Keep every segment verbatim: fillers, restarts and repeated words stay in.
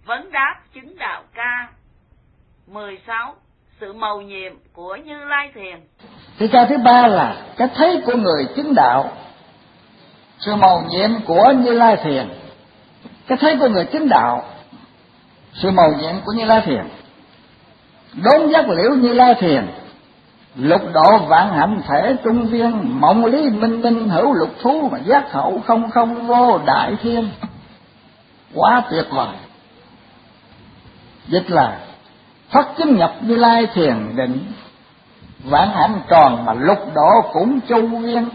Vấn đáp chứng đạo ca. Mười sáu. Sự mầu nhiệm của Như Lai Thiền. Cái ca thứ ba là cái thấy của người chứng đạo. Sự mầu nhiệm của Như Lai Thiền. Cái thấy của người chứng đạo. Sự mầu nhiệm của Như Lai Thiền. Đốn giác liễu Như Lai Thiền, lục độ vạn hạnh thể trung viên, mộng lý minh minh hữu lục thú, mà giác hậu không không vô đại thiên. Quá tuyệt vời. Dịch là phát chứng nhập Như Lai Thiền định, vạn hạnh tròn mà lục độ cũng chu viên.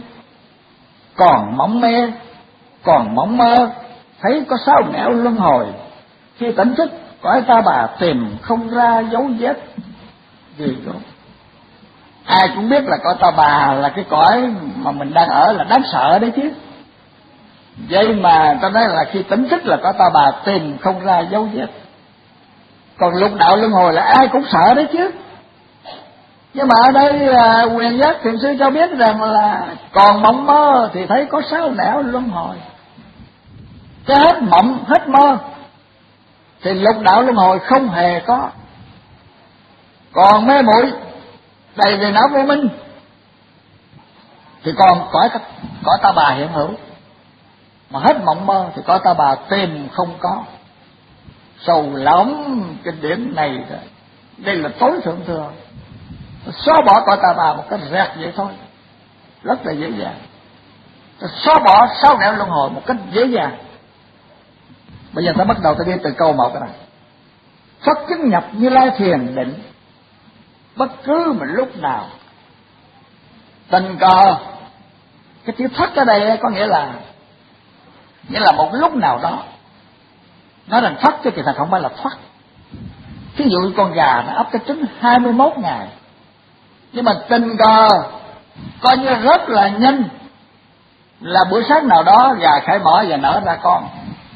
Còn mộng mê, còn mộng mơ, thấy có sao nẻo luân hồi. Khi tỉnh thức, cõi ta bà tìm không ra dấu vết gì đâu. Ai cũng biết là cõi ta bà là cái cõi mà mình đang ở là đáng sợ đấy chứ. Vậy mà ta nói là khi tỉnh thức là cõi ta bà tìm không ra dấu vết. Còn lục đạo luân hồi là ai cũng sợ đấy chứ. Nhưng mà ở đây à, Quyền Giác Thiền Sư cho biết rằng là còn mộng mơ thì thấy có sáu nẻo luân hồi. Cái hết mộng, hết mơ thì lục đạo luân hồi không hề có. Còn mê muội đầy về não vô minh thì còn cõi cõi ta bà hiện hữu. Mà hết mộng mơ thì cõi ta bà tìm không có. Sầu lắm cái điểm này rồi. Đây là tối thượng thừa. Xóa bỏ cõi ta bà một cách rẹt vậy thôi, rất là dễ dàng. Xóa bỏ sáu nẻo luân hồi một cách dễ dàng. Bây giờ ta bắt đầu ta đi từ câu một cái này. Phát chứng nhập Như Lai Thiền định, bất cứ một lúc nào. Tình cờ, cái chữ thất ở đây có nghĩa là nghĩa là một lúc nào đó. Nói rằng thoát chứ kỳ thật không phải là thoát. Ví dụ con gà nó ấp cái trứng hai mươi mốt ngày, nhưng mà tình cờ coi như rất là nhanh, là buổi sáng nào đó gà khởi mỏ và nở ra con.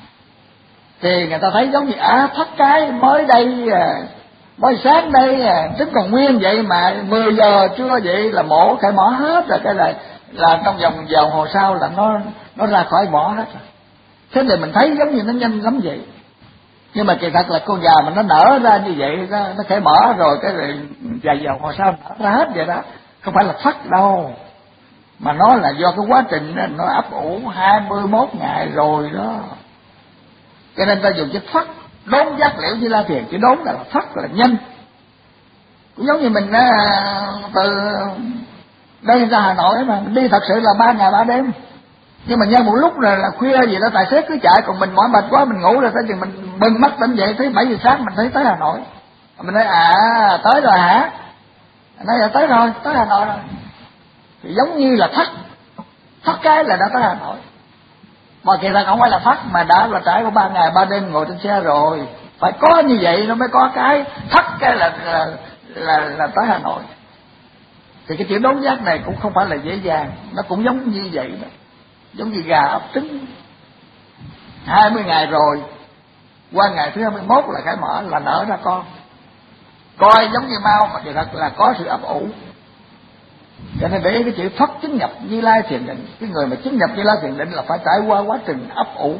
Thì người ta thấy giống như à thất cái mới đây, mới sáng đây trứng còn nguyên vậy mà mười giờ trưa vậy là mổ khởi mỏ hết rồi. Cái là là trong vòng giờ hồ sau là nó nó ra khỏi mỏ hết rồi. Thế thì mình thấy giống như nó nhanh lắm vậy. Nhưng mà kỳ thật là con gà mà nó nở ra như vậy, nó, nó khởi mở rồi cái rồi vài giờ hồi sau nở ra hết vậy đó. Không phải là thất đâu, mà nó là do cái quá trình nó ấp ủ hai mươi mốt ngày rồi đó. Cho nên ta dùng chữ thất, đốn giác liễu Như Lai Thiền. Chữ đốn là thất là nhanh. Cũng giống như mình từ đây ra Hà Nội mà mình đi thật sự là ba ngày ba đêm. Nhưng mà nhân một lúc rồi là khuya gì đó tài xế cứ chạy, còn mình mỏi mệt quá mình ngủ rồi, tới chừng mình bừng mắt tỉnh dậy thấy bảy giờ sáng mình thấy tới Hà Nội. Mình nói à tới rồi hả? Nói là tới rồi, tới Hà Nội rồi. Thì giống như là thắt, thắt cái là đã tới Hà Nội. Mà kỳ thật không phải là thắt, mà đã là trải qua ba ngày ba đêm ngồi trên xe rồi. Phải có như vậy nó mới có cái thắt cái là là, là là tới Hà Nội. Thì cái chữ đốn giác này cũng không phải là dễ dàng, nó cũng giống như vậy đó. Giống như gà ấp trứng hai mươi ngày rồi, qua ngày thứ hai mươi mốt là khai mở là nở ra con. Coi giống như mau mà kỳ thật là có sự ấp ủ. Cho nên để cái chữ thoát chứng nhập Như Lai Thiền định, cái người mà chứng nhập Như Lai Thiền định là phải trải qua quá trình ấp ủ.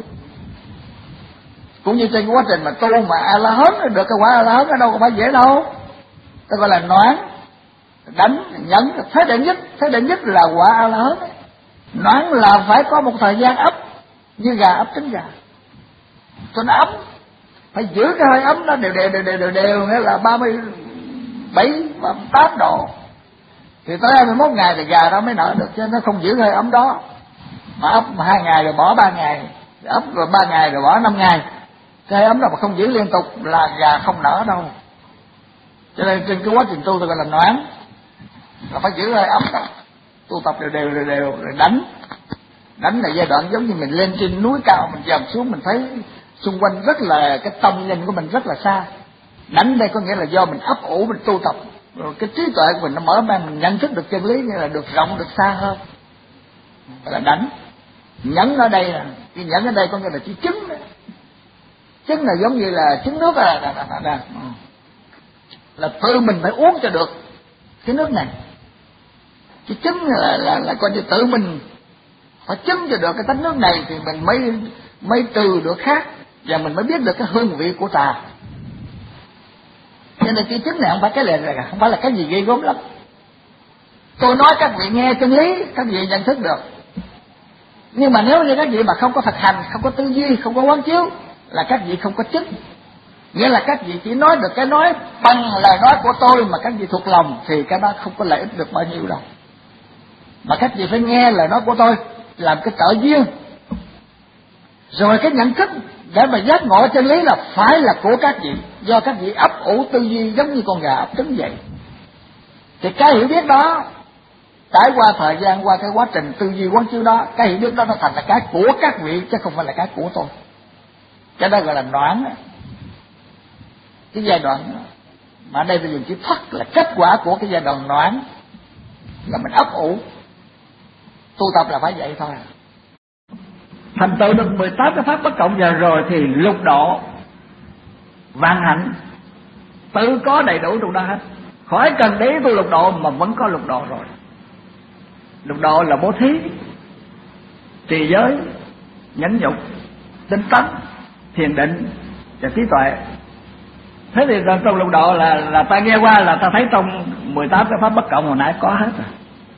Cũng như trên quá trình mà tu mà A-la-hán được cái quả A-la-hán ở đâu có phải dễ đâu. Ta gọi là noãn, đánh, nhẫn, thế đệ nhất, thế đệ nhất là quả A-la-hán. Noãn là phải có một thời gian ấp, như gà ấp trứng gà, cho nó ấm, phải giữ cái hơi ấm đó đều đều đều đều đều, đều nghĩa là ba mươi bảy và tám độ. Thì tới hai mươi mốt ngày thì gà đó mới nở được, chứ nó không giữ hơi ấm đó. Mà ấp hai ngày rồi bỏ ba ngày, ấp rồi ba ngày rồi bỏ năm ngày, cái hơi ấm đó mà không giữ liên tục là gà không nở đâu. Cho nên trên cái quá trình tu tôi gọi là noãn, là phải giữ hơi ấm đó, tu tập đều đều đều đều rồi đánh. Đánh là giai đoạn giống như mình lên trên núi cao, mình dầm xuống mình thấy xung quanh rất là, cái tầm nhìn của mình rất là xa. Đánh đây có nghĩa là do mình ấp ủ, mình tu tập, rồi cái trí tuệ của mình nó mở mang, mình nhận thức được chân lý, nghĩa là được rộng, được xa hơn. Gọi là đánh. Nhẫn ở đây là, cái nhẫn ở đây có nghĩa là chỉ trứng đó. Trứng là giống như là trứng nước là, là, là, là, là tự mình phải uống cho được cái nước này. Cái trứng là, là, là coi như tự mình phải chứng cho được cái tánh nước này thì mình mới mới trừ được khác. và mình mới biết được cái hương vị của trà. Cho nên chữ chứng này không phải cái là không phải là cái gì ghê gớm lắm. Tôi nói các vị nghe chân lý, các vị nhận thức được. Nhưng mà nếu như các vị mà không có thực hành, không có tư duy, không có quán chiếu, là các vị không có chứng. Nghĩa là các vị chỉ nói được cái nói bằng lời nói của tôi mà các vị thuộc lòng, thì cái đó không có lợi ích được bao nhiêu đâu. Mà các vị phải nghe lời nói của tôi, làm cái trợ duyên. Rồi cái nhận thức để mà giác ngộ chân lý là phải là của các vị, do các vị ấp ủ tư duy giống như con gà ấp trứng vậy. Thì cái hiểu biết đó, trải qua thời gian, qua cái quá trình tư duy quán chiếu đó, cái hiểu biết đó nó thành là cái của các vị chứ không phải là cái của tôi. Cái đó gọi là noãn. Cái giai đoạn mà ở đây tôi dùng chữ thoát là kết quả của cái giai đoạn noãn, là mình ấp ủ. Tu tập là phải vậy thôi. Thành tựu được mười tám cái pháp bất cộng giờ rồi thì lục độ vạn hạnh tự có đầy đủ trong đó hết, khỏi cần để tu lục độ mà vẫn có lục độ rồi. Lục độ là bố thí, trì giới, nhẫn nhục, tinh tấn, thiền định và trí tuệ. Thế thì trong lục độ là là ta nghe qua là ta thấy trong mười tám cái pháp bất cộng hồi nãy có hết rồi.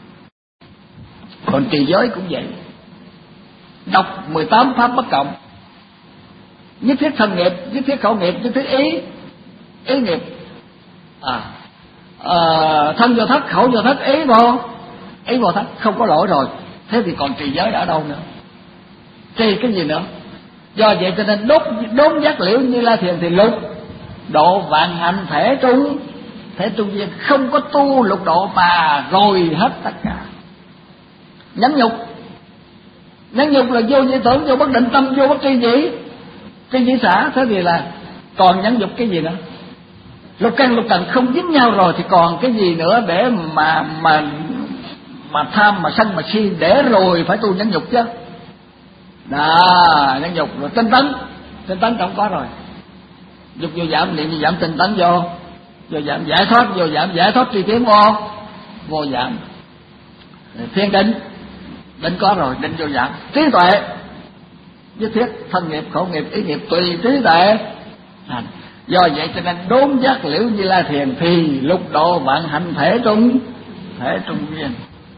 Còn trì giới cũng vậy, đọc mười tám pháp bất cộng, nhất thiết thân nghiệp, nhất thiết khẩu nghiệp, nhất thiết ý ý nghiệp, à, à thân vô thất, khẩu vô thất, ý vô ý vô thất, không có lỗi rồi. Thế thì còn trì giới ở đâu nữa? Trì cái gì nữa? Do vậy cho nên đốt đốn giác liễu Như Lai Thiền thì lục độ vạn hạnh thể trung, thể trung viên, không có tu lục độ mà rồi hết tất cả. Nhẫn nhục, nhẫn nhục là vô như tưởng, vô bất định tâm, vô bất tri nhĩ, tri nhĩ xả. Thế thì là còn nhẫn nhục cái gì nữa? Lục căn lục trần không dính nhau rồi thì còn cái gì nữa để mà mà mà tham, mà sân, mà si, để rồi phải tu nhẫn nhục chứ. Đó, nhẫn nhục. Rồi tinh tấn, tinh tấn không có rồi. Dục vô giảm, niệm vô giảm, tinh tấn vô vô giảm, giải thoát vô giảm, giải thoát tri kiến vô vô giảm. Thiền định, định có rồi, định vô giảm. Trí tuệ, nhất thiết thân nghiệp, khẩu nghiệp, ý nghiệp, tùy trí tuệ hành. Do vậy cho nên đốn giác liễu Như Lai Thiền thì lục độ vạn hạnh thể trung, thể trung viên.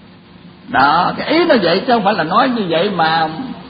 Đó, cái ý nó vậy chứ không phải là nói như vậy mà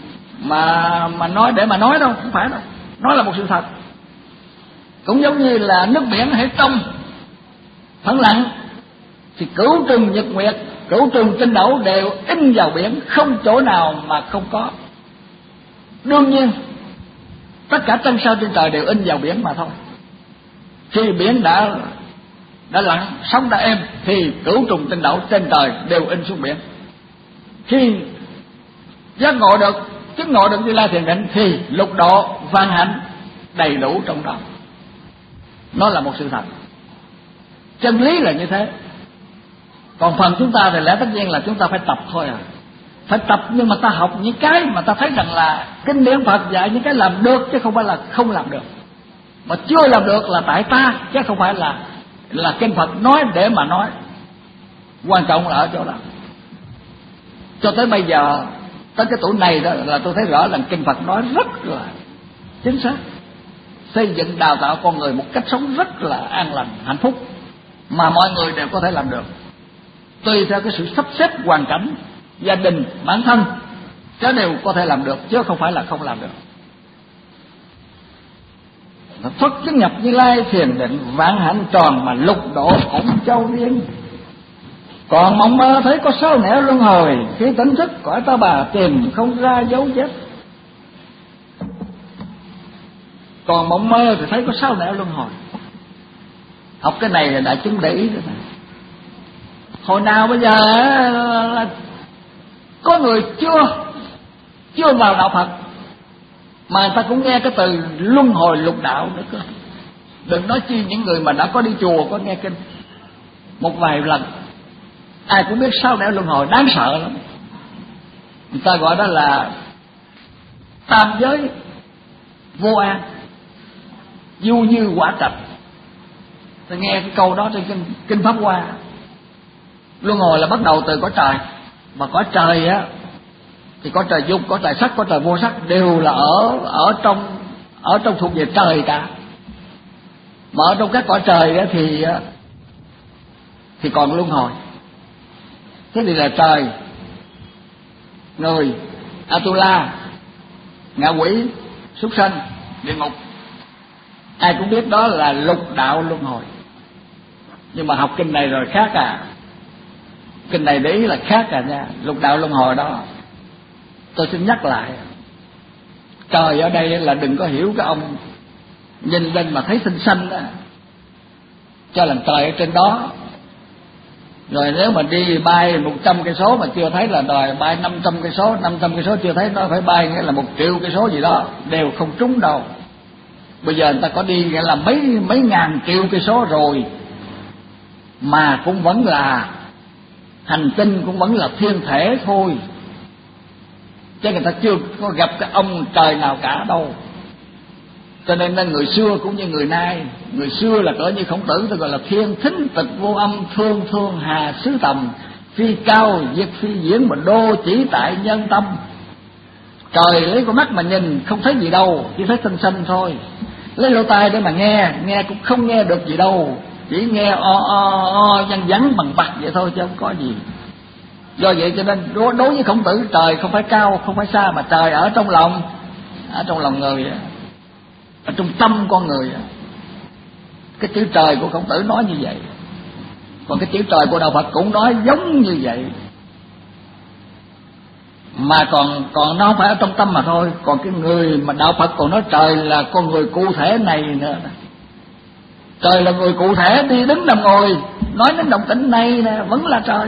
mà mà nói để mà nói đâu, không phải đâu. Nói là một sự thật. Cũng giống như là nước biển hãy trong phẳng lặng thì cửu trùng nhật nguyệt, cửu trùng tinh斗đều in vào biển, không chỗ nào mà không có. Đương nhiên tất cả trăng sao trên trời đều in vào biển mà thôi. Khi biển đã đã lặng, sóng đã êm thì cửu trùng tinh斗trên trời đều in xuống biển. Khi giác ngộ được, chứng ngộ được Như Lai Thiền định thì lục độ vạn hạnh đầy đủ trong đó. Nó là một sự thật. Chân lý là như thế. Còn phần chúng ta thì lẽ tất nhiên là chúng ta phải tập thôi à. Phải tập, nhưng mà ta học những cái mà ta thấy rằng là kinh điển Phật dạy những cái làm được chứ không phải là không làm được. Mà chưa làm được là tại ta chứ không phải là là kinh Phật nói để mà nói. Quan trọng là ở chỗ đó. Cho tới bây giờ, tới cái tuổi này đó là tôi thấy rõ là kinh Phật nói rất là chính xác, xây dựng đào tạo con người một cách sống rất là an lành, hạnh phúc, mà mọi người đều có thể làm được, tùy theo cái sự sắp xếp hoàn cảnh, gia đình, bản thân, chứ đều có thể làm được, chứ không phải là không làm được. Thoát chứng nhập Như Lai Thiền định vạn hạnh tròn mà lục độ ổn châu viên. Còn mộng mơ thấy có sáu nẻo luân hồi, khi tỉnh thức cõi ta bà tìm không ra dấu vết. Còn mộng mơ thì thấy có sáu nẻo luân hồi. Học cái này là đại chúng để ý rồi này. Hồi nào bây giờ là có người chưa chưa vào đạo Phật mà người ta cũng nghe cái từ luân hồi lục đạo nữa cơ. Đừng nói chi những người mà đã có đi chùa, có nghe kinh một vài lần, ai cũng biết sáu nẻo luân hồi đáng sợ lắm. Người ta gọi đó là tam giới vô an, du như quả trạch. Tôi nghe cái câu đó trên kinh, kinh Pháp Hoa. Luân hồi là bắt đầu từ cõi trời, mà cõi trời á thì có trời dục, có trời sắc, có trời vô sắc, đều là ở ở trong ở trong thuộc về trời cả. Mà ở trong các cõi trời đó thì thì còn luân hồi. Thế thì là trời, người, Atula, ngạ quỷ, súc sanh, địa ngục. Ai cũng biết đó là lục đạo luân hồi. Nhưng mà học kinh này rồi khác à. Kinh này để ý là khác à nha. Lục đạo luân hồi đó, tôi xin nhắc lại, trời ở đây là đừng có hiểu cái ông nhìn lên mà thấy xinh xinh đó cho làm trời ở trên đó. Rồi nếu mà đi bay một trăm cây số mà chưa thấy là đòi bay năm trăm cây số, năm trăm cây số chưa thấy nó phải bay nghĩa là một triệu cây số gì đó, đều không trúng đâu. Bây giờ người ta có đi nghĩa là mấy mấy ngàn triệu cây số rồi mà cũng vẫn là hành tinh, cũng vẫn là thiên thể thôi, chứ người ta chưa có gặp cái ông trời nào cả đâu. Cho nên là người xưa cũng như người nay, người xưa là cỡ như Khổng Tử tôi gọi là thiên thính tịch vô âm, thương thương hà xứ tầm, phi cao diệt phi diễn mà đô chỉ tại nhân tâm. Trời lấy con mắt mà nhìn không thấy gì đâu, chỉ thấy xanh xanh thôi. Lấy lỗ tai để mà nghe, nghe cũng không nghe được gì đâu, chỉ nghe o o o văng vắng bằng bạc vậy thôi chứ không có gì. Do vậy cho nên đối, đối với Khổng Tử, trời không phải cao không phải xa, mà trời ở trong lòng, ở trong lòng người, ở trong tâm con người. Cái chữ trời của Khổng Tử nói như vậy, còn cái chữ trời của đạo Phật cũng nói giống như vậy. Mà còn còn nó không phải ở trong tâm mà thôi, còn cái người mà đạo Phật còn nói trời là con người cụ thể này nữa. Trời là người cụ thể, đi đứng nằm ngồi nói đến động tĩnh này nè vẫn là trời.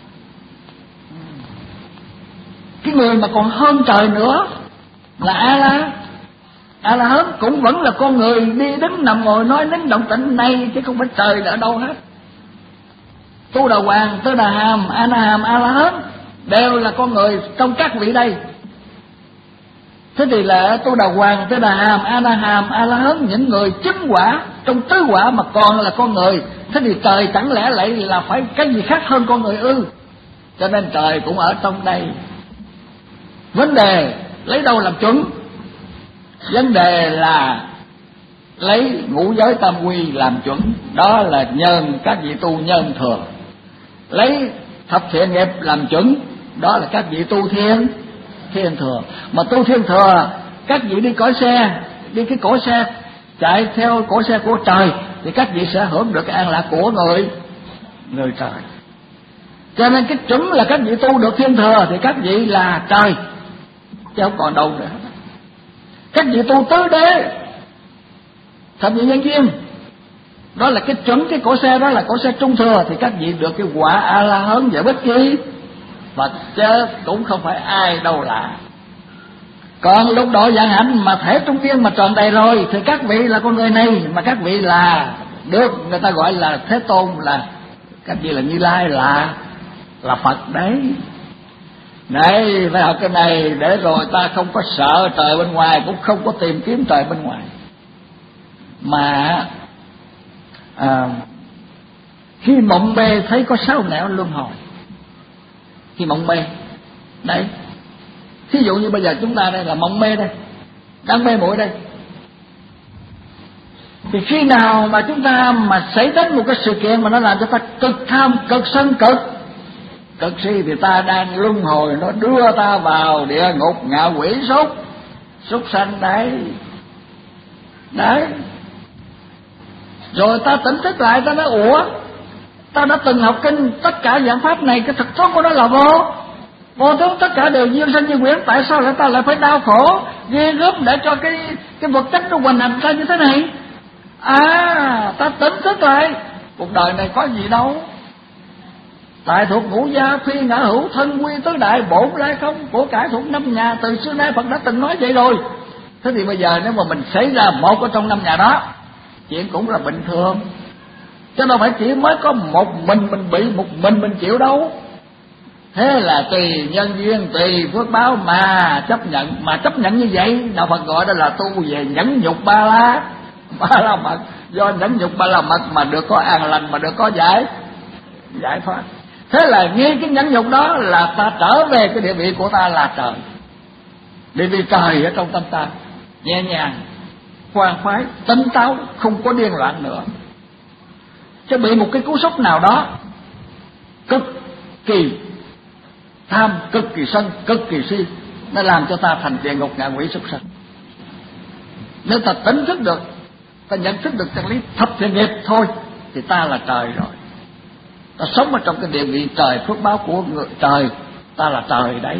Cái người mà còn hơn trời nữa là A La, A La Hán cũng vẫn là con người, đi đứng nằm ngồi nói đến động tĩnh này, chứ không phải trời là ở đâu hết. Tu Đà Hoàng, Tư Đà Hàm, A Na Hàm, A La Hán đều là con người trong các vị đây. Thế thì là Tu Đà Hoàng, Tư Đà Hàm, A Na Hàm, A La Hán, những người chứng quả trong tứ quả mà còn là con người. Thế thì trời chẳng lẽ lại là phải cái gì khác hơn con người ư? Cho nên trời cũng ở trong đây. Vấn đề lấy đâu làm chuẩn? Vấn đề là lấy ngũ giới tam quy làm chuẩn, đó là nhân các vị tu nhân thừa. Lấy thập thiện nghiệp làm chuẩn, đó là các vị tu thiên thiên thừa. Mà tu thiên thừa, các vị đi cõi xe, đi cái cõi xe chạy theo cõi xe của trời, thì các vị sẽ hưởng được cái an lạc của người người trời. Cho nên cái chuẩn là các vị tu được thiên thừa thì các vị là trời, chứ không còn đâu nữa. Các vị tu tứ đế, thập nhị nhân duyên, đó là cái chuẩn, cái cõi xe đó là cõi xe trung thừa, thì các vị được cái quả A La Hán và bất kỳ Phật, chứ cũng không phải ai đâu lạ. Còn lúc độ vạn hạnh mà thể trung viên mà tròn đầy rồi thì các vị là con người này, mà các vị là được người ta gọi là Thế Tôn, là các vị là Như Lai, là là Phật đấy. Đấy, phải học cái này để rồi ta không có sợ trời bên ngoài, cũng không có tìm kiếm trời bên ngoài. Mà à, khi mộng mê thấy có sáu nẻo luân hồi, khi mộng mê đấy, thí dụ như bây giờ chúng ta đây là mộng mê đây, đang mê muội đây, thì khi nào mà chúng ta mà xảy đến một cái sự kiện mà nó làm cho ta cực tham, cực sân, cực cực si, thì ta đang luân hồi, nó đưa ta vào địa ngục, ngạ quỷ, súc súc sanh đấy đấy. Rồi ta tỉnh thức lại, ta nói ủa, ta đã từng học kinh, tất cả dạng pháp này cái thực chất của nó là vô vô tướng, tất cả đều duyên sanh như quyển, tại sao lại ta lại phải đau khổ ghê gớm để cho cái cái vật chất nó hoành hành ra như thế này? À, ta tỉnh thức lại, cuộc đời này có gì đâu, tại thuộc ngũ gia phi ngã hữu, thân quy tứ đại, bổn lai không, của cải thuộc năm nhà, từ xưa nay Phật đã từng nói vậy rồi. Thế thì bây giờ nếu mà mình xảy ra một ở trong năm nhà đó, chuyện cũng là bình thường, chứ đâu phải chỉ mới có một mình mình bị, một mình mình chịu đâu. Thế là tùy nhân duyên, tùy phước báo mà chấp nhận. Mà chấp nhận như vậy đạo Phật gọi đó là tu về nhẫn nhục ba la ba la mật. Do nhẫn nhục ba la mật mà được có an lành, mà được có giải giải thoát. Thế là nghe cái nhẫn nhục đó là ta trở về cái địa vị của ta là trời, địa vị trời ở trong tâm ta, nhẹ nhàng khoan khoái, tỉnh táo, không có điên loạn nữa. Chứ bị một cái cú sốc nào đó cực kỳ tham, cực kỳ sân, cực kỳ si, nó làm cho ta thành địa ngục, ngạ quỷ, súc sanh. Nếu ta tỉnh thức được, ta nhận thức được chân lý thập thiện nghiệp thôi, thì ta là trời rồi. Ta sống ở trong cái địa vị trời, phước báo của người trời, ta là trời đấy.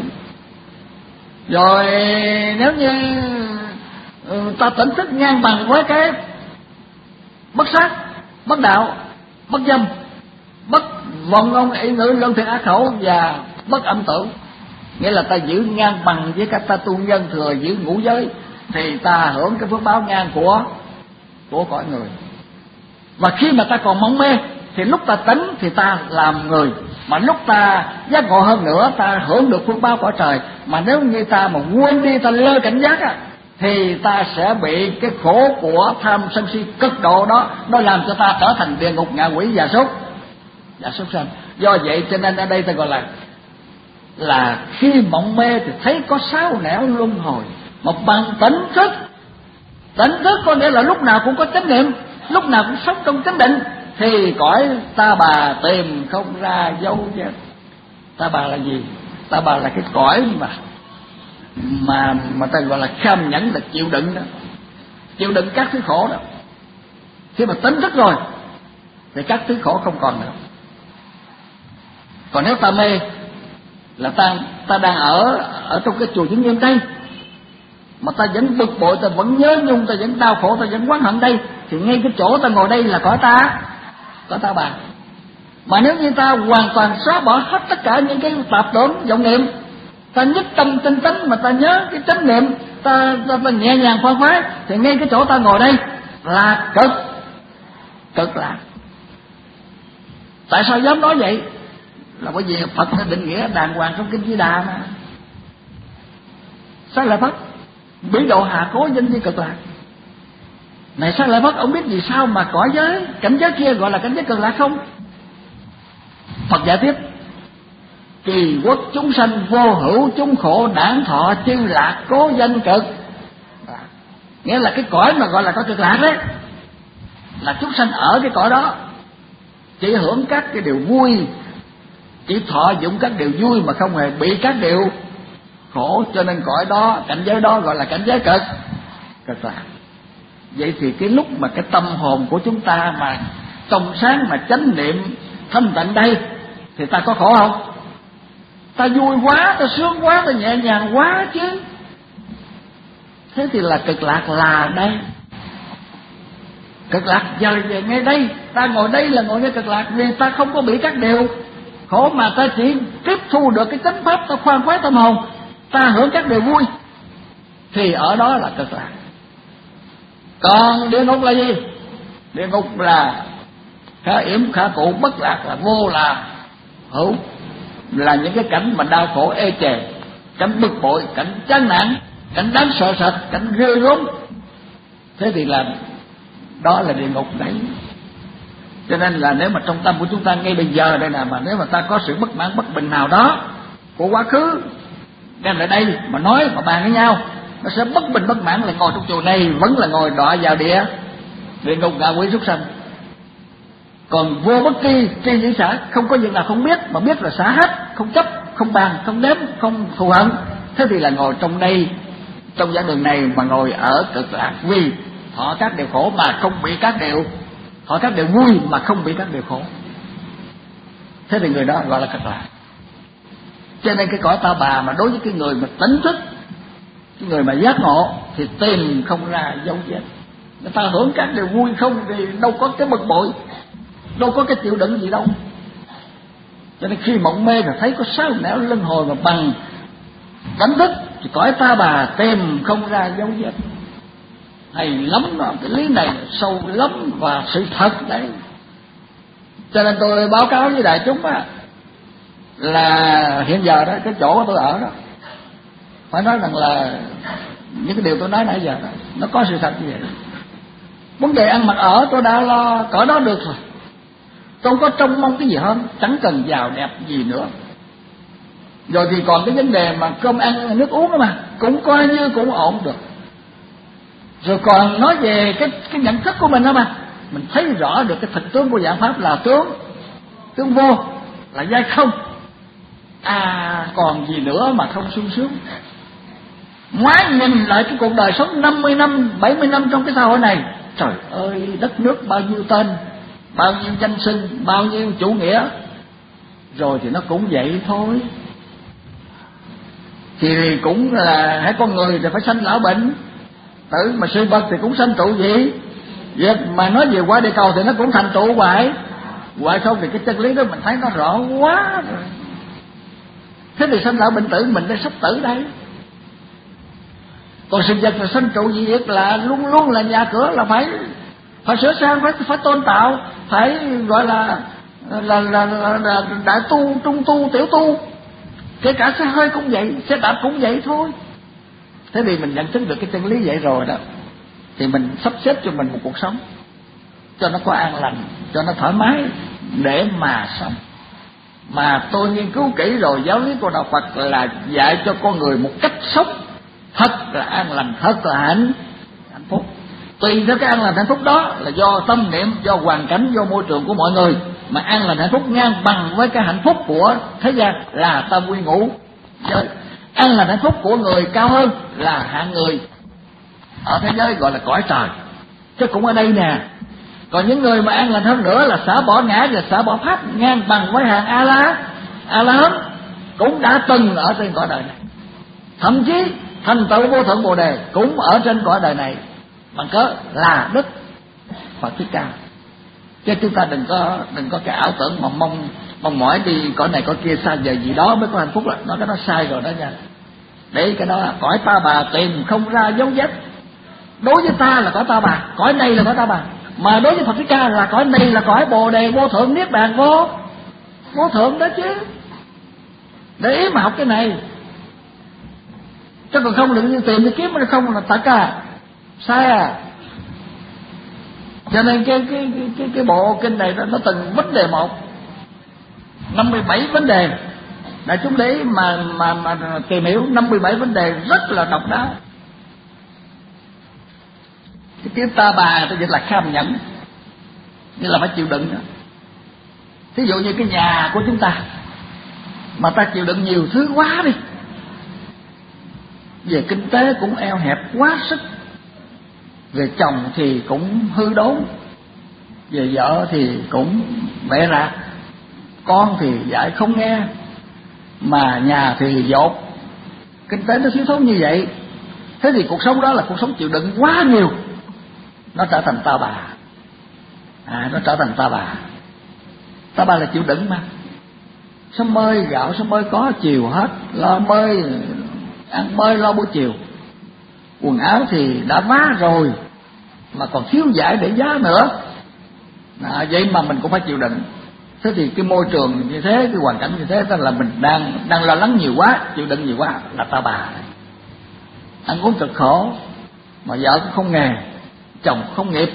Rồi nếu như ta tỉnh thức ngang bằng với cái bất sát, bất đạo, bất dâm, bất vọng ngôn ý ngữ, lương thiện ác khẩu và bất âm tưởng, nghĩa là ta giữ ngang bằng với các ta tu nhân thừa giữ ngũ giới, thì ta hưởng cái phước báo ngang của của cõi người. Và khi mà ta còn mong mê, thì lúc ta tỉnh thì ta làm người, mà lúc ta giác ngộ hơn nữa ta hưởng được phước báo cõi trời. Mà nếu như ta mà quên đi, ta lơ cảnh giác á, thì ta sẽ bị cái khổ của tham sân si cực độ đó, nó làm cho ta trở thành địa ngục, ngạ quỷ và súc và súc sanh. Do vậy cho nên ở đây ta gọi là là khi mộng mê thì thấy có sáu nẻo luân hồi, một bằng tỉnh thức. Tỉnh thức có nghĩa là lúc nào cũng có chánh niệm, lúc nào cũng sống trong chánh định, thì cõi ta bà tìm không ra dấu vết. Ta bà là gì? Ta bà là cái cõi mà mà mà ta gọi là kham nhẫn, là chịu đựng đó, chịu đựng các thứ khổ đó. Khi mà tỉnh thức rồi thì các thứ khổ không còn nữa. Còn nếu ta mê là ta ta đang ở ở trong cái chùa Vĩnh Nghiêm đây, mà ta vẫn bực bội, ta vẫn nhớ nhung, ta vẫn đau khổ, ta vẫn oán hận đây, thì ngay cái chỗ ta ngồi đây là cõi ta, cõi ta bà. Mà nếu như ta hoàn toàn xóa bỏ hết tất cả những cái tạp tưởng vọng niệm, ta nhất tâm tinh tấn mà ta nhớ cái chánh niệm, ta, ta, ta nhẹ nhàng khoan khoái, thì ngay cái chỗ ta ngồi đây là cực cực lạc. Tại sao dám nói vậy? Là bởi vì Phật đã định nghĩa đàng hoàng trong kinh Di Đà mà. Sao lại Phật bị độ hạ cố danh di cực lạc? Này sao lại Phật, ông biết vì sao mà cõi giới cảnh giới kia gọi là cảnh giới cực lạc không? Phật giải thích: kỳ quốc chúng sanh vô hữu, chúng khổ đản thọ chư lạc cố danh cực. À, nghĩa là cái cõi mà gọi là cõi cực lạc đấy, là chúng sanh ở cái cõi đó chỉ hưởng các cái điều vui, chỉ thọ dụng các điều vui mà không hề bị các điều khổ. Cho nên cõi đó, cảnh giới đó gọi là cảnh giới cực cực lạc. Vậy thì cái lúc mà cái tâm hồn của chúng ta mà trong sáng, mà chánh niệm thanh tịnh đây, thì ta có khổ không? Ta vui quá, ta sướng quá, ta nhẹ nhàng quá chứ. Thế thì là cực lạc là đây. Cực lạc giờ về ngay đây, ta ngồi đây là ngồi ngay cực lạc, vì ta không có bị các điều khổ, mà ta chỉ tiếp thu được cái chánh pháp, ta khoan khoái tâm hồn, ta hưởng các điều vui, thì ở đó là cực lạc. Còn địa ngục là gì? Địa ngục là khả yểm, khả cụ, bất lạc, là vô là hữu, là những cái cảnh mà đau khổ ê chề, cảnh bực bội, cảnh chán nản, cảnh đáng sợ sệt, cảnh ghê gớm. Thế thì là đó là địa ngục đấy. Cho nên là nếu mà trong tâm của chúng ta ngay bây giờ đây nè, mà nếu mà ta có sự bất mãn bất bình nào đó của quá khứ đem lại đây mà nói mà bàn với nhau, nó sẽ bất bình bất mãn, là ngồi trong chùa này vẫn là ngồi đọa vào địa địa ngục, ngạ quỷ, súc sanh. Còn vô bất kỳ tri dĩ xã, không có việc nào không biết, mà biết là xả hết, không chấp, không bàn, không đếm, không thù hận. Thế thì là ngồi trong đây, trong giảng đường này mà ngồi ở cực lạc, vì họ các điều khổ mà không bị các điều, họ các điều vui mà không bị các điều khổ. Thế thì người đó gọi là cực lạc. Cho nên cái cõi ta bà mà đối với cái người mà tỉnh thức, cái người mà giác ngộ, thì tìm không ra dấu vết. Người ta hưởng các điều vui không thì đâu có cái bực bội, đâu có cái chịu đựng gì đâu. Cho nên khi mộng mê là thấy có sáu nẻo luân hồi mà bằng tỉnh thức, thì cõi ta bà tìm không ra dấu vết. Hay lắm đó, cái lý này sâu lắm và sự thật đấy. Cho nên tôi báo cáo với đại chúng á, là hiện giờ đó, cái chỗ tôi ở đó, phải nói rằng là những cái điều tôi nói nãy giờ đó, nó có sự thật như vậy. Vấn đề ăn mặc ở tôi đã lo cỡ đó được rồi, tôi không có trông mong cái gì hơn, chẳng cần giàu đẹp gì nữa. Rồi thì còn cái vấn đề mà cơm ăn nước uống đó mà cũng coi như cũng ổn được. Rồi còn nói về cái cái nhận thức của mình đó mà, mình thấy rõ được cái thực tướng của dạng pháp là tướng tướng vô, là giai không. À còn gì nữa mà không sung sướng. Ngoái nhìn lại cái cuộc đời sống năm mươi năm, bảy mươi năm trong cái xã hội này, trời ơi, đất nước bao nhiêu tên, bao nhiêu danh xưng, bao nhiêu chủ nghĩa, rồi thì nó cũng vậy thôi. Thì cũng là hãy con người thì phải sanh lão bệnh tử, mà sự vật thì cũng sanh trụ gì. Việc mà nói về quả địa cầu thì nó cũng thành trụ hoài. Hoài không thì cái chân lý đó mình thấy nó rõ quá rồi. Thế thì sanh lão bệnh tử mình đã sắp tử đây. Còn sự vật là sanh trụ gì việc là luôn luôn là nhà cửa là phải phải sửa sang, phải phải tôn tạo, phải gọi là là là, là, là đại tu, trung tu, tiểu tu. Kể cả xe hơi cũng vậy, xe đạp cũng vậy thôi. Thế thì mình nhận thức được cái chân lý vậy rồi đó, thì mình sắp xếp cho mình một cuộc sống cho nó có an lành, cho nó thoải mái để mà sống. Mà tôi nghiên cứu kỹ rồi, giáo lý của đạo Phật là dạy cho con người một cách sống thật là an lành, thật là hạnh hạnh phúc. Tùy theo cái an lành hạnh phúc đó là do tâm niệm, do hoàn cảnh, do môi trường của mọi người, mà an lành hạnh phúc ngang bằng với cái hạnh phúc của thế gian là tam quy ngũ giới. An lành hạnh phúc của người cao hơn là hạng người ở thế giới gọi là cõi trời, chứ cũng ở đây nè. Còn những người mà an lành hơn nữa là xả bỏ ngã và xả bỏ pháp, ngang bằng với hàng a la a la hán, cũng đã từng ở trên cõi đời này, thậm chí thành tựu vô thượng bồ đề cũng ở trên cõi đời này, bằng cớ là đức Phật Thích Ca. Chứ chúng ta đừng có đừng có cái ảo tưởng mà mong mong mỏi đi cõi này cõi kia xa giờ gì đó mới có hạnh phúc là nó cái nó sai rồi đó nha. Để cái đó là cõi ta bà tìm không ra dấu vết. Đối với ta là cõi ta bà, cõi này là cõi ta bà, mà đối với Phật Thích Ca là cõi này là cõi bồ đề vô thượng niết bàn vô vô thượng đó chứ. Để ý mà học cái này, chứ còn không đừng đi tìm đi kiếm nó không là tật à, sai à. Cho nên cái cái cái cái, cái bộ kinh này nó, nó từng vấn đề một, năm mươi bảy vấn đề đại chúng để ý mà mà mà tìm hiểu năm mươi bảy vấn đề rất là độc đáo. Cái tiếng ta bà tôi dịch là kham nhẫn, như là phải chịu đựng đó. Thí dụ như cái nhà của chúng ta mà ta chịu đựng nhiều thứ quá đi, về kinh tế cũng eo hẹp quá sức, về chồng thì cũng hư đốn, về vợ thì cũng bẻ rạc, con thì dạy không nghe, mà nhà thì dột, kinh tế nó thiếu thốn như vậy. Thế thì cuộc sống đó là cuộc sống chịu đựng quá nhiều, nó trở thành ta bà. À, nó trở thành ta bà. Ta bà là chịu đựng mà. Sớm mơi gạo sớm mơi có, chiều hết, lo mơi ăn mơi lo buổi chiều. Quần áo thì đã vá rồi mà còn thiếu vải để giá nữa. À, vậy mà mình cũng phải chịu đựng. Thế thì cái môi trường như thế, cái hoàn cảnh như thế, tức là mình đang đang lo lắng nhiều quá, chịu đựng nhiều quá, là ta bà. Ăn uống cực khổ, mà vợ cũng không nghề, chồng không nghiệp,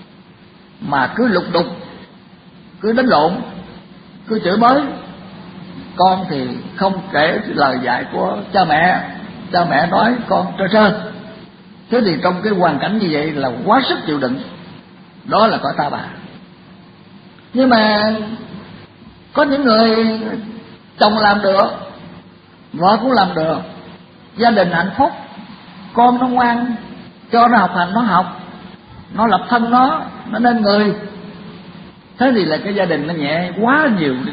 mà cứ lục đục, cứ đánh lộn, cứ chửi bới. Con thì không kể lời dạy của cha mẹ, cha mẹ nói con trơ trơ. Thế thì trong cái hoàn cảnh như vậy là quá sức chịu đựng. Đó là cõi ta bà. Nhưng mà có những người chồng làm được, vợ cũng làm được, gia đình hạnh phúc, con nó ngoan, cho nó học hành nó học, nó lập thân nó, nó nên người. Thế thì là cái gia đình nó nhẹ quá nhiều đi.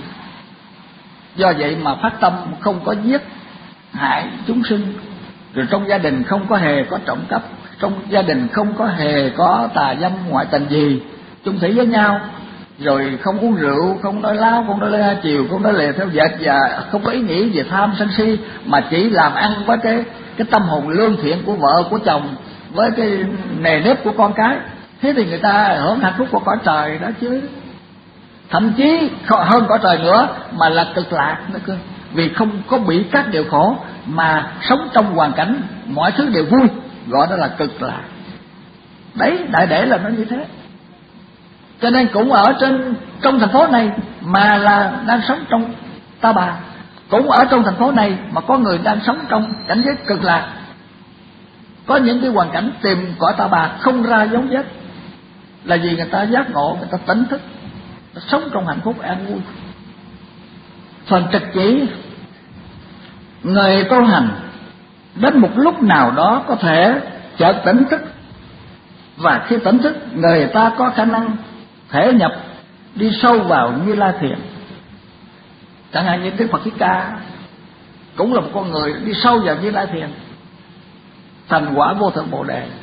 Do vậy mà phát tâm không có giết hại chúng sinh. Rồi trong gia đình không có hề có trộm cắp, trong gia đình không có hề có tà dâm ngoại tình gì, chung thủy với nhau. Rồi không uống rượu, không nói láo, không nói lê hai chiều, không nói lè theo vợt, và không có ý nghĩ về tham sân si, mà chỉ làm ăn với cái cái tâm hồn lương thiện của vợ của chồng, với cái nề nếp của con cái. Thế thì người ta hưởng hạnh phúc của cõi trời đó chứ. Thậm chí hơn cõi trời nữa, mà là cực lạc nữa cơ. Vì không có bị các điều khổ, mà sống trong hoàn cảnh mọi thứ đều vui, gọi đó là cực lạc. Đấy, đại để là nó như thế. Cho nên cũng ở trên trong thành phố này mà là đang sống trong ta bà, cũng ở trong thành phố này mà có người đang sống trong cảnh giới cực lạc. Có những cái hoàn cảnh tìm cõi ta bà không ra dấu vết, là vì người ta giác ngộ, người ta tỉnh thức, người ta sống trong hạnh phúc an vui. Phần trực chỉ, người tu hành đến một lúc nào đó có thể chợt tỉnh thức, và khi tỉnh thức người ta có khả năng thể nhập đi sâu vào Như Lai Thiền. Chẳng hạn như Đức Phật Thích Ca cũng là một con người đi sâu vào Như Lai Thiền, thành quả vô thượng Bồ Đề.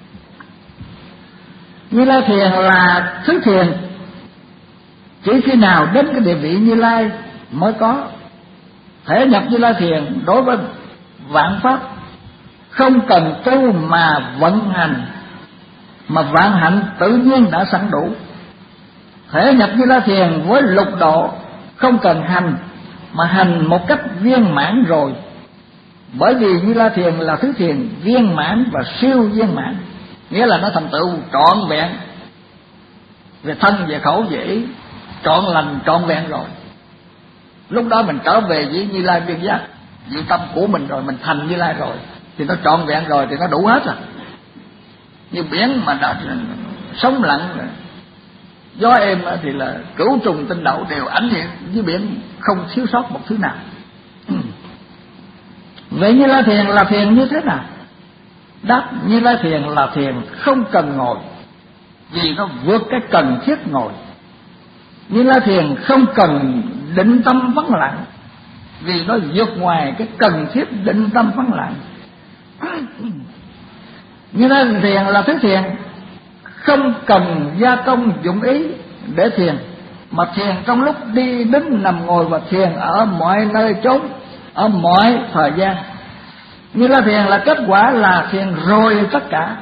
Như Lai Thiền là thứ thiền chỉ khi nào đến cái địa vị Như Lai mới có. Thể nhập Như Lai Thiền đối với vạn pháp không cần tu mà vận hành, mà vạn hạnh tự nhiên đã sẵn đủ. Thể nhập Như Lai Thiền với lục độ không cần hành, mà hành một cách viên mãn rồi. Bởi vì Như Lai Thiền là thứ thiền viên mãn và siêu viên mãn, nghĩa là nó thành tựu trọn vẹn về thân, về khẩu, về ý, trọn lành, trọn vẹn rồi. Lúc đó mình trở về với Như Lai viên giác, vị tâm của mình rồi, mình thành Như Lai rồi, thì nó trọn vẹn rồi, thì nó đủ hết rồi. Như biển mà đã sống lặng, gió êm thì là cửu trùng tinh đậu đều ảnh hiện với biển, không thiếu sót một thứ nào. Vậy Như Lai Thiền là thiền như thế nào? Đáp, Như Lai Thiền là thiền không cần ngồi, vì nó vượt cái cần thiết ngồi. Như Lai Thiền không cần định tâm vắng lặng, vì nó vượt ngoài cái cần thiết định tâm vắng lặng. Như Lai Thiền là thứ thiền không cần gia công dụng ý để thiền, mà thiền trong lúc đi đứng nằm ngồi, và thiền ở mọi nơi chốn, ở mọi thời gian. Như Lai Thiền là kết quả là thiền rồi tất cả,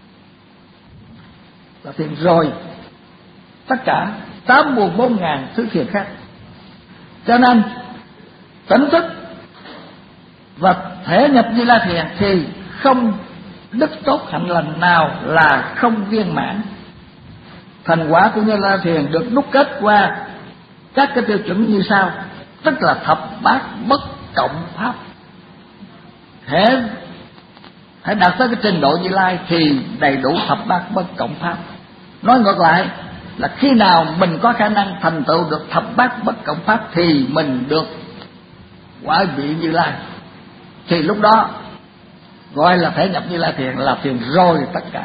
là thiền rồi tất cả tám mươi bốn ngàn thứ thiền khác. Cho nên tỉnh thức và thể nhập Như Lai Thiền thì không đức tốt hạnh lành nào là không viên mãn. Thành quả của Như Lai Thiền được đúc kết qua các cái tiêu chuẩn như sau, tức là thập bát bất cộng pháp. Hễ hãy đạt tới cái trình độ Như Lai thì đầy đủ thập bát bất cộng pháp. Nói ngược lại là khi nào mình có khả năng thành tựu được thập bát bất cộng pháp thì mình được quả vị Như Lai, thì lúc đó gọi là thể nhập Như Lai Thiền, là thiền rồi tất cả.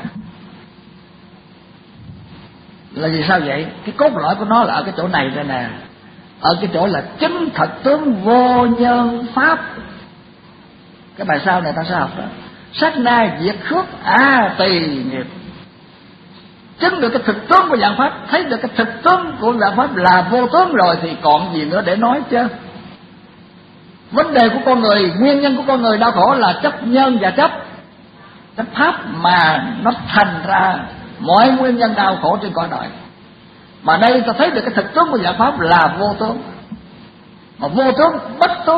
Là vì sao vậy? Cái cốt lõi của nó là ở cái chỗ này đây nè, ở cái chỗ là chứng thật tướng vô nhân pháp. Cái bài sau này ta sẽ học đó. Sát na diệt khước a tỳ nghiệp. Chứng được cái thực tướng của dạng pháp, thấy được cái thực tướng của dạng pháp là vô tướng rồi thì còn gì nữa để nói chứ. Vấn đề của con người, nguyên nhân của con người đau khổ là chấp nhân và chấp chấp pháp, mà nó thành ra mọi nguyên nhân đau khổ trên cõi đời. Mà đây ta thấy được cái thực tướng của dạng pháp là vô tướng, mà vô tướng bất tướng.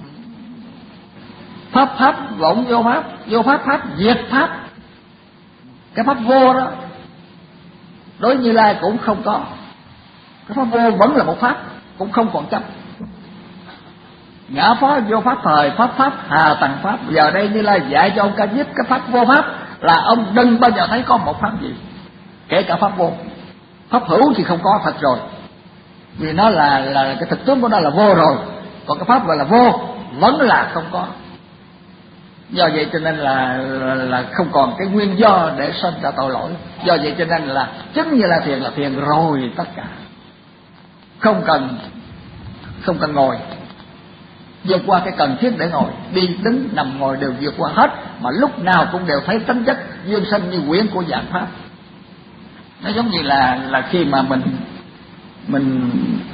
Pháp pháp vọng vô pháp, vô pháp pháp diệt pháp. Cái pháp vô đó đối Như Lai cũng không có. Cái pháp vô vẫn là một pháp, cũng không còn chấp. Ngã phó vô pháp thời, pháp pháp hà tầng pháp. Giờ đây Như Lai dạy cho ông Ca Diếp cái pháp vô pháp là ông đừng bao giờ thấy có một pháp gì, kể cả pháp vô. Pháp hữu thì không có thật rồi, vì nó là là cái thực tướng của nó là vô rồi. Còn cái pháp gọi là vô vẫn là không có. Do vậy cho nên là, là là không còn cái nguyên do để sinh ra tội lỗi. Do vậy cho nên là chứng Như Lai Thiền là thiền rồi tất cả, không cần không cần ngồi, vượt qua cái cần thiết để ngồi, đi đứng nằm ngồi đều vượt qua hết, mà lúc nào cũng đều thấy tính chất duyên sinh như quyển của dạng pháp. Nó giống như là là khi mà mình mình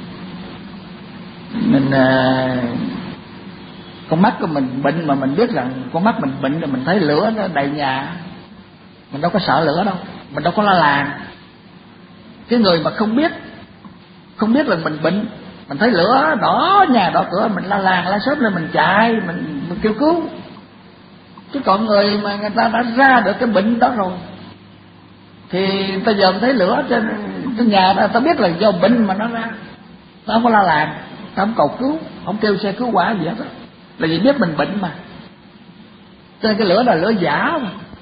mình uh, con mắt của mình bệnh mà mình biết rằng con mắt mình bệnh, rồi mình thấy lửa nó đầy nhà, mình đâu có sợ lửa đâu, mình đâu có la làng. Cái người mà không biết không biết là mình bệnh, mình thấy lửa đỏ nhà đỏ cửa, mình la làng la sớm lên, mình chạy, mình, mình kêu cứu. Chứ còn người mà người ta đã ra được cái bệnh đó rồi thì ta giờ thấy lửa trên cái nhà ta, ta biết là do bệnh mà nó ra, ta không có la làng, ta không cầu cứu, không kêu xe cứu hỏa gì hết đó, là vì biết mình bệnh mà. Cho nên cái lửa là lửa giả mà,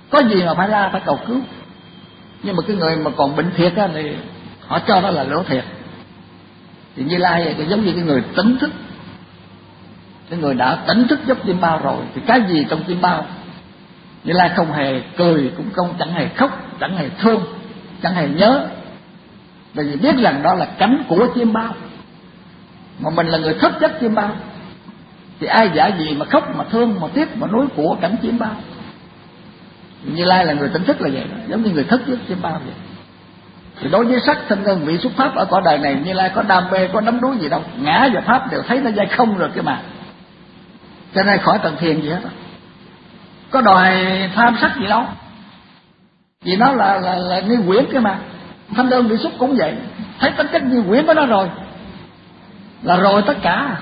có gì mà phải la phải cầu cứu. Nhưng mà cái người mà còn bệnh thiệt á thì họ cho nó là lỗ thiệt. Thì Như Lai thì giống như cái người tỉnh thức, cái người đã tỉnh thức giúp chim bao rồi thì cái gì trong chim bao Như Lai không hề cười, cũng không chẳng hề khóc, chẳng hề thương, chẳng hề nhớ, bởi vì biết rằng đó là cánh của chim bao, mà mình là người thức giấc chim bao thì ai giả gì mà khóc mà thương mà tiếc mà nuối của cảnh chim bao. Như Lai là người tỉnh thức là vậy đó, giống như người thức giấc chim bao vậy. Thì đối với sắc thân thân vị xuất pháp ở cõi đời này, Như Lai có đam mê, có đắm đuối gì đâu, ngã và pháp đều thấy nó dai không rồi kia mà, cho nên khỏi cần thiền gì hết đó. Có đòi tham sắc gì đâu, vì nó là là, là nghi quyển kia mà. Thanh đơn vị xúc cũng vậy, thấy tính chất nghi quyển của nó rồi là rồi tất cả.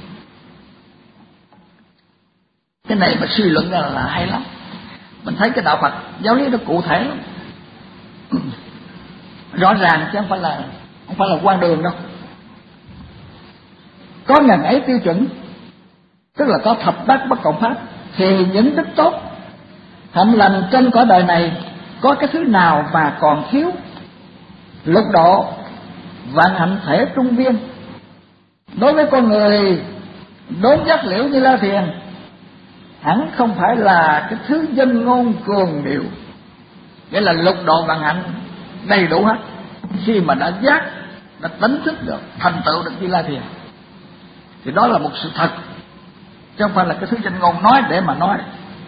Cái này mà suy luận ra là hay lắm. Mình thấy cái đạo Phật giáo lý nó cụ thể lắm, rõ ràng chứ không phải là không phải là quan đường đâu. Có ngàn ấy tiêu chuẩn, tức là có thập bát bất cộng pháp, thì những đức tốt hạnh lành trên cõi đời này có cái thứ nào mà còn thiếu? Lục độ vạn hạnh thể trung viên. Đối với con người đốn giác liễu Như Lai Thiền, hẳn không phải là cái thứ danh ngôn cường điệu, nghĩa là lục độ vạn hạnh đầy đủ hết. Khi mà đã giác, đã tỉnh thức được, thành tựu được Như Lai Thiền thì đó là một sự thật, chứ không phải là cái thứ danh ngôn nói để mà nói.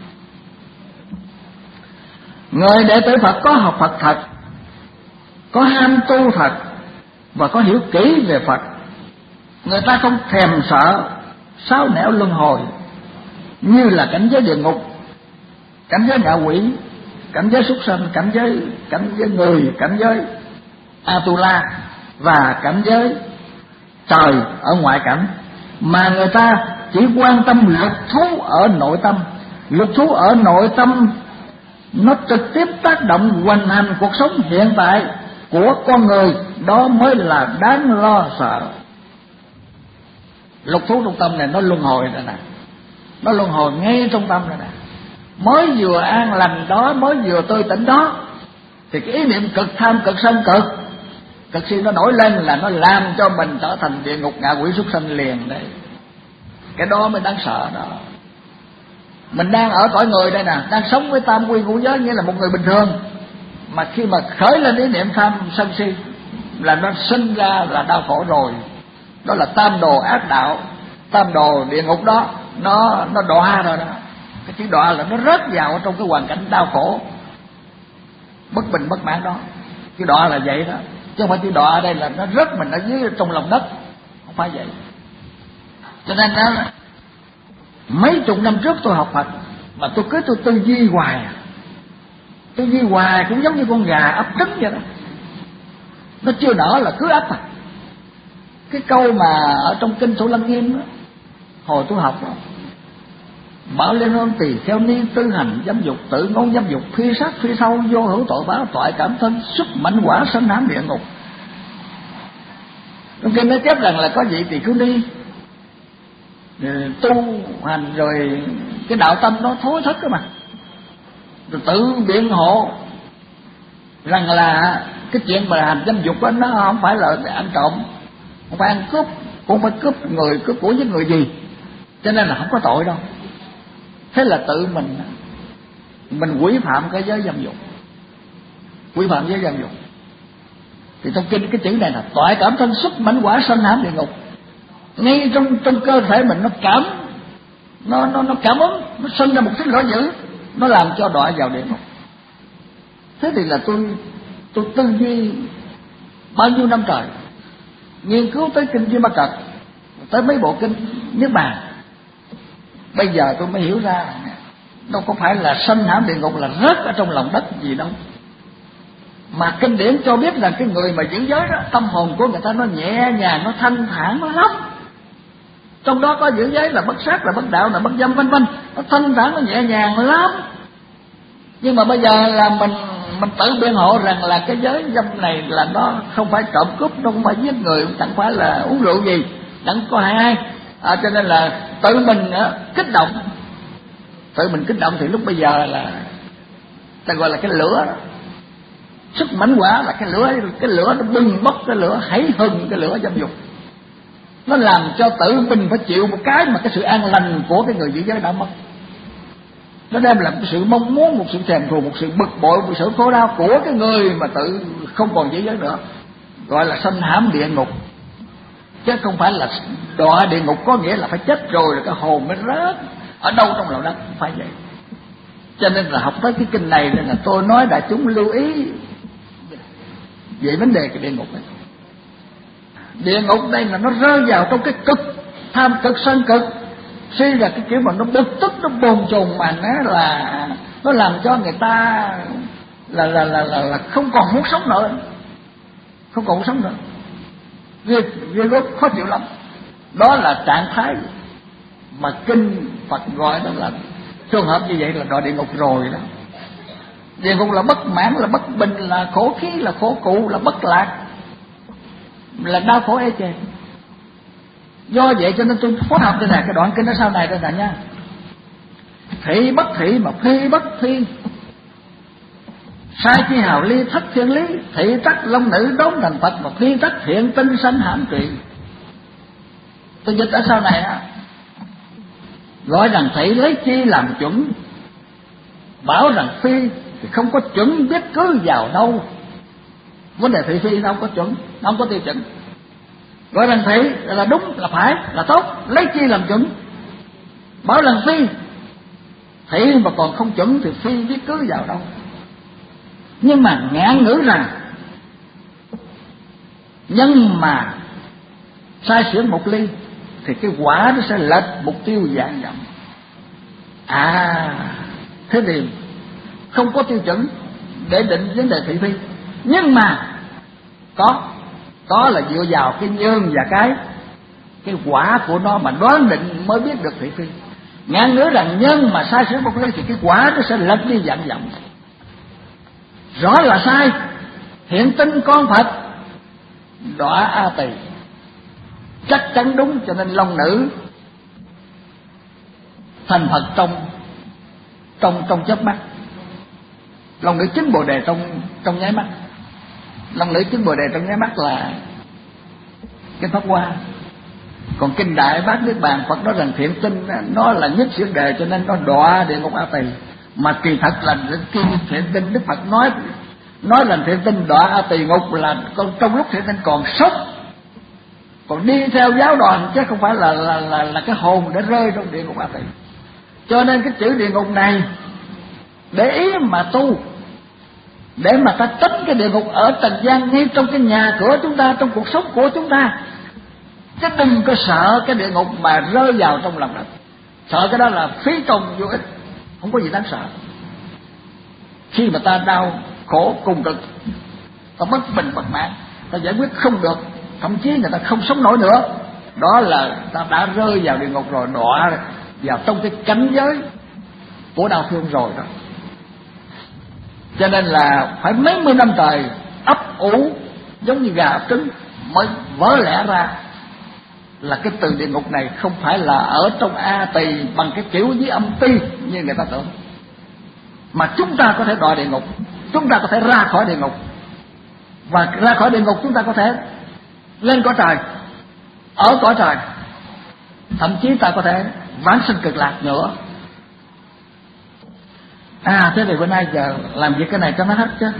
Người đệ tử Phật có học Phật thật, có ham tu thật và có hiểu kỹ về Phật, người ta không thèm sợ sáu nẻo luân hồi như là cảnh giới địa ngục, cảnh giới ngạ quỷ, cảnh giới súc sanh, cảnh giới cảnh giới người, cảnh giới Atula và cảnh giới trời ở ngoại cảnh, mà người ta chỉ quan tâm lục thú ở nội tâm. Lục thú ở nội tâm nó trực tiếp tác động hoành hành cuộc sống hiện tại của con người, đó mới là đáng lo sợ. Lục thú trong tâm này nó luân hồi rồi nè, nó luân hồi ngay trong tâm rồi nè. Mới vừa an lành đó, mới vừa tươi tỉnh đó, thì cái ý niệm cực tham, cực sân, cực cực si nó nổi lên là nó làm cho mình trở thành địa ngục, ngạ quỷ, súc sanh liền đấy. Cái đó mới đáng sợ đó. Mình đang ở cõi người đây nè, đang sống với tam quy ngũ giới, nghĩa là một người bình thường, mà khi mà khởi lên ý niệm tham sân si là nó sinh ra là đau khổ rồi. Đó là tam đồ ác đạo, tam đồ địa ngục đó, nó nó đọa rồi đó. Cái chữ đọa là nó rớt vào trong cái hoàn cảnh đau khổ, bất bình bất mãn đó. Chữ đọa là vậy đó, chứ không phải chữ đọa ở đây là nó rớt mình ở dưới trong lòng đất, không phải vậy. Cho nên đó, mấy chục năm trước tôi học Phật mà tôi cứ tôi tư duy hoài, tư duy hoài cũng giống như con gà ấp trứng vậy đó, nó chưa nở là cứ ấp à. Cái câu mà ở trong kinh Thủ Lăng Nghiêm đó, hồi tôi học đó, bảo lên ôn tỳ theo ni tư hành dâm dục, tự ngôn dâm dục, phi sát phi sâu, vô hữu tội báo, toại cảm thân, xuất mãnh quả sanh hãm địa ngục. Trong kinh nó chép rằng là có vị tỳ khưu ni tu hành rồi cái đạo tâm nó thối thất cái mà, rồi tự biện hộ rằng là cái chuyện mà hành dâm dục đó, nó không phải là ăn trộm, không phải ăn cướp, cũng không phải cướp người, cướp của với người gì, cho nên là không có tội đâu. Thế là tự mình mình quy phạm cái giới dâm dục, quy phạm giới dâm dục. Thì trong kinh cái chữ này là toại cảm thân, xuất mãnh quả sanh hãm địa ngục. Ngay trong trong cơ thể mình nó cảm nó nó nó cảm ứng, nó sinh ra một cái lỗi dữ, nó làm cho đọa vào địa ngục. Thế thì là tôi tôi tư duy bao nhiêu năm trời, nghiên cứu tới kinh Di Ma Cật, tới mấy bộ kinh Niết Bàn. Bây giờ tôi mới hiểu ra đâu có phải là sanh hãm địa ngục là rớt ở trong lòng đất gì đâu, mà kinh điển cho biết là cái người mà giữ giới đó, tâm hồn của người ta nó nhẹ nhàng, nó thanh thản, nó lắm. Trong đó có giữ giới là bất sát, là bất đạo, là bất dâm, vân vân, nó thanh thản, nó nhẹ nhàng lắm. Nhưng mà bây giờ là mình mình tự biện hộ rằng là cái giới dâm này là nó không phải trộm cướp, nó không phải giết người, chẳng phải là uống rượu gì, chẳng có hại ai, à, cho nên là tự mình uh, kích động, tự mình kích động thì lúc bây giờ là ta gọi là cái lửa đó. Sức mãnh quả là cái lửa, cái lửa nó bừng bốc, cái lửa hãy hừng, cái lửa dâm dục. Nó làm cho tự mình phải chịu một cái mà cái sự an lành của cái người giữ giới đã mất. Nó đem lại một sự mong muốn, một sự thèm thuồng, một sự bực bội, một sự khổ đau của cái người mà tự không còn giữ giới nữa, gọi là sanh hãm địa ngục. Chứ không phải là đọa địa ngục có nghĩa là phải chết rồi là cái hồn mới rớt ở đâu trong lòng đất, không phải vậy. Cho nên là học tới cái kinh này nên là tôi nói đại chúng lưu ý về vấn đề cái địa ngục này. Địa ngục đây là nó rơi vào trong cái cực, tham cực, sân cực, suy là cái kiểu mà nó bực tức, nó bồn chồn mà nó là nó làm cho người ta là là là là, là không còn muốn sống nữa, không còn muốn sống nữa, ghê ghê gớm, khó chịu lắm. Đó là trạng thái mà kinh Phật gọi đó là trường hợp như vậy là đọa địa ngục rồi đó. Địa ngục là bất mãn, là bất bình, là khổ khí, là khổ cụ, là bất lạc, là đau khổ ê chề. Do vậy cho nên tôi phối hợp đây này, cái đoạn kinh ở sau này đây nè nha. Thị bất thị mà phi bất phi, sai chi hào ly thất thiên lý, thị tắc long nữ đốn thành Phật, mà phi tắc thiện tinh sanh hãm trì. Tôi dịch ở sau này á, gọi rằng thị lấy chi làm chuẩn, bảo rằng phi thì không có chuẩn biết cứ vào đâu. Vấn đề thị phi nó không có chuẩn, nó không có tiêu chuẩn. Gọi rằng thị là đúng, là phải, là tốt, lấy chi làm chuẩn. Bảo rằng phi, thị mà còn không chuẩn thì phi biết cứ vào đâu. Nhưng mà ngạn ngữ rằng nhân mà sai sửa một ly thì cái quả nó sẽ lệch mục tiêu vạn dặm. À, thế thì không có tiêu chuẩn để định vấn đề thị phi. Nhưng mà có có là dựa vào cái nhân và cái cái quả của nó mà đoán định mới biết được thị phi. Ngạn ngữ rằng nhân mà sai sửa một ly thì cái quả nó sẽ lệch đi vạn dặm. Rõ là sai, hiện tinh con Phật đọa A Tỳ, chắc chắn đúng. Cho nên long nữ thành Phật trong trong trong chớp mắt, long nữ chứng bồ đề trong trong nháy mắt. Long nữ chứng bồ đề trong nháy mắt là kinh Pháp Hoa. Còn kinh Đại Bát Niết Bàn Phật nói rằng thiện tinh nó là nhất xuyên đề, cho nên nó đọa địa ngục A Tỳ. Mà kỳ thật là kinh thiện tinh Đức Phật nói nói là thiện tinh đọa A Tỳ ngục là con trong lúc thiện tinh còn sống, còn đi theo giáo đoàn, chứ không phải là là là, là cái hồn để rơi trong địa ngục A Tỳ. Cho nên cái chữ địa ngục này để ý mà tu, để mà ta tránh cái địa ngục ở trần gian ngay trong cái nhà cửa chúng ta, trong cuộc sống của chúng ta. Chứ đừng có sợ cái địa ngục mà rơi vào trong lòng đất. Sợ cái đó là phí công vô ích, không có gì đáng sợ. Khi mà ta đau khổ cùng cực, ta bất bình bất mãn, ta giải quyết không được, thậm chí người ta không sống nổi nữa, đó là ta đã rơi vào địa ngục rồi, đọa vào trong cái cảnh giới của đau thương rồi đó. Cho nên là phải mấy mươi năm trời ấp ủ giống như gà ấp trứng mới vỡ lẽ ra là cái từ địa ngục này không phải là ở trong A Tỳ bằng cái kiểu với âm ti như người ta tưởng, mà chúng ta có thể đọa địa ngục, chúng ta có thể ra khỏi địa ngục, và ra khỏi địa ngục chúng ta có thể lên cõi trời, ở cõi trời, thậm chí ta có thể vãng sinh cực lạc nữa. À thế thì bữa nay giờ làm việc cái này cho nó hết chứ.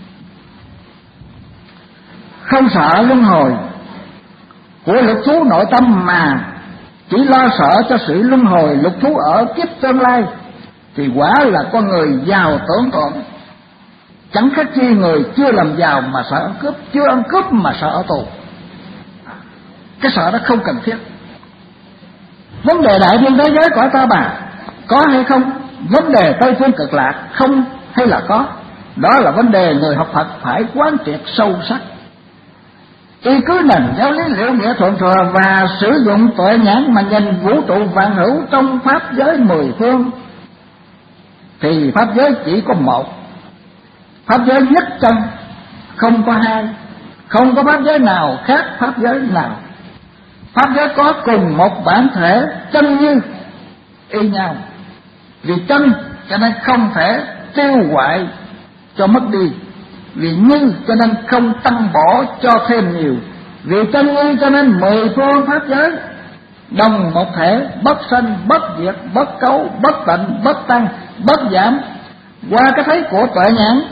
Không sợ luân hồi của lục thú nội tâm, mà chỉ lo sợ cho sự luân hồi lục thú ở kiếp tương lai, thì quả là con người giàu tưởng tượng. Chẳng khác chi người chưa làm giàu mà sợ ăn cướp, chưa ăn cướp mà sợ ở tù. Cái sợ đó không cần thiết. Vấn đề đại thiên thế giới cõi Ta Bà có hay không, vấn đề Tây phương cực lạc không hay là có, đó là vấn đề người học Phật phải quán triệt sâu sắc. Y cứ nền giáo lý liệu nghĩa thuận thừa và sử dụng tuệ nhãn mà nhìn vũ trụ vạn hữu trong pháp giới mười phương, thì pháp giới chỉ có một, pháp giới nhất chân, không có hai, không có pháp giới nào khác pháp giới nào. Pháp giới có cùng một bản thể chân như y nhau. Vì chân cho nên không thể tiêu hoại cho mất đi. Vì như cho nên không tăng bỏ cho thêm nhiều, vì chân lý cho nên mười phương pháp giới đồng một thể, bất sanh bất diệt, bất cấu bất tịnh, bất tăng bất giảm. Qua cái thấy của tuệ nhãn,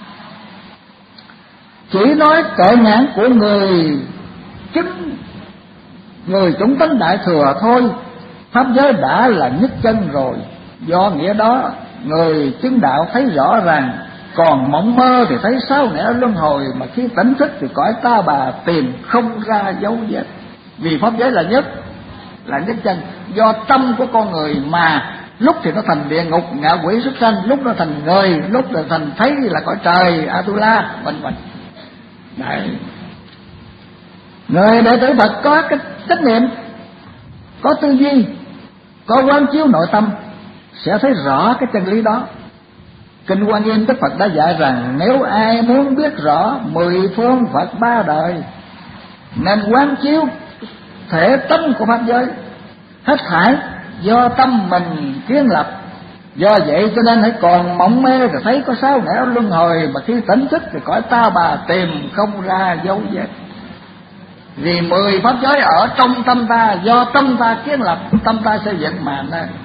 chỉ nói tuệ nhãn của người chứng, người chúng tánh đại thừa thôi, pháp giới đã là nhất chân rồi. Do nghĩa đó người chứng đạo thấy rõ ràng, còn mộng mơ thì thấy sao nẻo luân hồi, mà khi tỉnh thức thì cõi ta bà tìm không ra dấu vết. Vì pháp giới là nhất, là nhất chân. Do tâm của con người mà lúc thì nó thành địa ngục ngạ quỷ súc sanh, lúc nó thành người, lúc là thành thấy là cõi trời Atula vân vân. Đấy, người đệ tử Phật có cái trách nhiệm, có tư duy, có quán chiếu nội tâm, sẽ thấy rõ cái chân lý đó. Kinh Hoa Nghiêm Đức Phật đã dạy rằng nếu ai muốn biết rõ mười phương Phật ba đời, nên quán chiếu thể tánh của pháp giới, hết thảy do tâm mình kiến lập. Do vậy cho nên hãy còn mộng mê thì thấy có sáu nẻo luân hồi, mà khi tỉnh thức thì cõi ta bà tìm không ra dấu vết. Vì mười pháp giới ở trong tâm ta, do tâm ta kiến lập, tâm ta xây dựng mà nên